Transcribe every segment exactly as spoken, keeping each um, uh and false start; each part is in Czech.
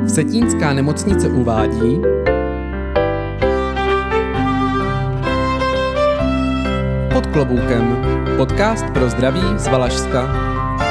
Vsetínská nemocnice uvádí Pod kloboukem, podcast pro zdraví z Valašska.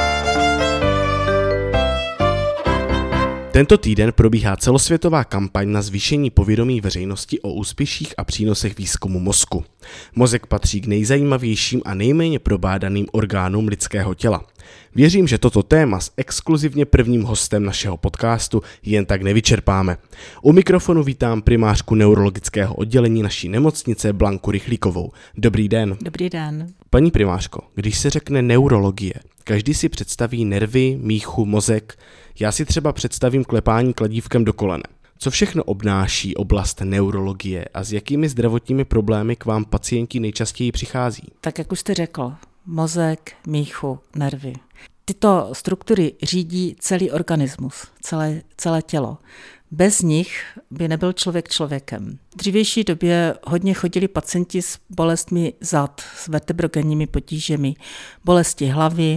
Tento týden probíhá celosvětová kampaň na zvýšení povědomí veřejnosti o úspěších a přínosech výzkumu mozku. Mozek patří k nejzajímavějším a nejméně probádaným orgánům lidského těla. Věřím, že toto téma s exkluzivně prvním hostem našeho podcastu jen tak nevyčerpáme. U mikrofonu vítám primářku neurologického oddělení naší nemocnice Blanku Rychlíkovou. Dobrý den. Dobrý den. Paní primářko, když se řekne neurologie, každý si představí nervy, míchu, mozek. Já si třeba představím klepání kladívkem do kolene. Co všechno obnáší oblast neurologie a s jakými zdravotními problémy k vám pacienti nejčastěji přichází? Tak jak už jste řekl, mozek, míchu, nervy. Tyto struktury řídí celý organismus, celé, celé tělo. Bez nich by nebyl člověk člověkem. V dřívější době hodně chodili pacienti s bolestmi zad, s vertebrogenními potížemi, bolesti hlavy,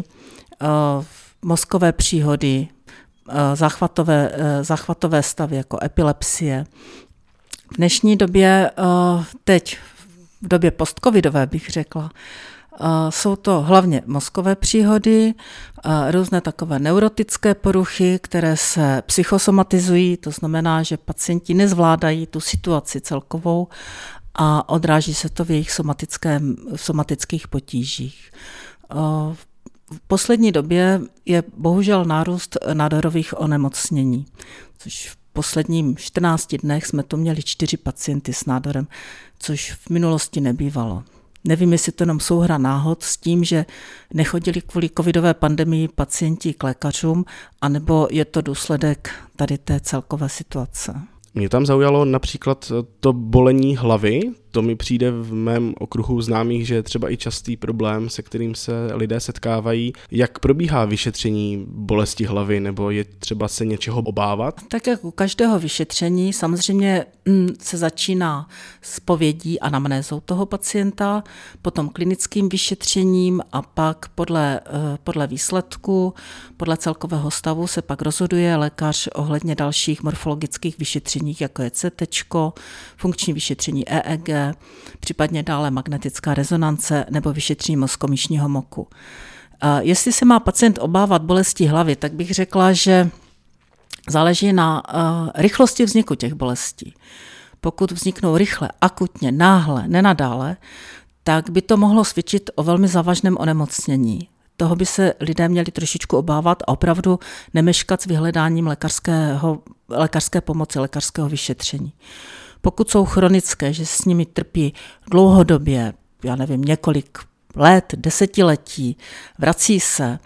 mozkové příhody, záchvatové, záchvatové stavy jako epilepsie. V dnešní době, teď v době postcovidové bych řekla, jsou to hlavně mozkové příhody, různé takové neurotické poruchy, které se psychosomatizují, to znamená, že pacienti nezvládají tu situaci celkovou a odráží se to v jejich somatickém, v somatických potížích. V poslední době je bohužel nárůst nádorových onemocnění, což v posledním čtrnácti dnech jsme tu měli čtyři pacienty s nádorem, což v minulosti nebývalo. Nevím, jestli to jenom souhra náhod s tím, že nechodili kvůli covidové pandemii pacienti k lékařům, anebo je to důsledek tady té celkové situace. Mě tam zaujalo například to bolení hlavy. To mi přijde v mém okruhu známých, že je třeba i častý problém, se kterým se lidé setkávají. Jak probíhá vyšetření bolesti hlavy, nebo je třeba se něčeho obávat? Tak jak u každého vyšetření samozřejmě se začíná s povědí a anamnézou toho pacienta, potom klinickým vyšetřením a pak podle, podle výsledku, podle celkového stavu se pak rozhoduje lékař ohledně dalších morfologických vyšetření, jako je C T, funkční vyšetření E E G, případně dále magnetická rezonance nebo vyšetření mozkomíšního moku. Jestli se má pacient obávat bolesti hlavy, tak bych řekla, že záleží na rychlosti vzniku těch bolestí. Pokud vzniknou rychle, akutně, náhle, nenadále, tak by to mohlo svědčit o velmi závažném onemocnění. Toho by se lidé měli trošičku obávat a opravdu nemeškat s vyhledáním lékařského, lékařské pomoci, lékařského vyšetření. Pokud jsou chronické, že s nimi trpí dlouhodobě, já nevím, několik let, desetiletí, vrací se,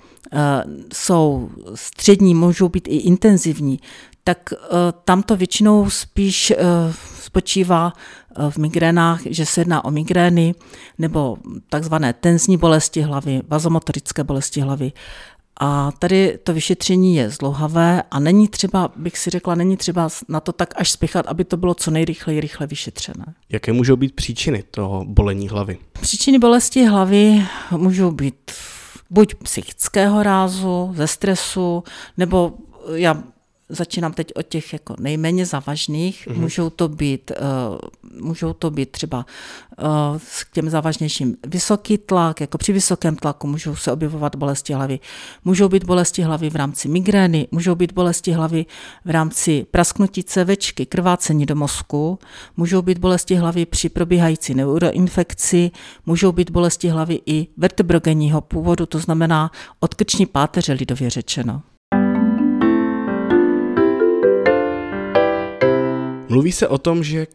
jsou střední, můžou být i intenzivní, tak tam to většinou spíš spočívá v migrénách, že se jedná o migrény nebo takzvané tenzní bolesti hlavy, vazomotorické bolesti hlavy. A tady to vyšetření je zdlouhavé a není třeba, bych si řekla, není třeba na to tak až spěchat, aby to bylo co nejrychleji rychle vyšetřené. Jaké můžou být příčiny toho bolení hlavy? Příčiny bolesti hlavy můžou být buď psychického rázu, ze stresu, nebo já začínám teď od těch jako nejméně závažných, mm-hmm. můžou to být, uh, můžou to být třeba uh, s těm závažnějším vysoký tlak, jako při vysokém tlaku můžou se objevovat bolesti hlavy, můžou být bolesti hlavy v rámci migrény, můžou být bolesti hlavy v rámci prasknutí cévečky, krvácení do mozku, můžou být bolesti hlavy při probíhající neuroinfekci, můžou být bolesti hlavy i vertebrogenního původu, to znamená od krční páteře lidově řečeno. Mluví se o tom, že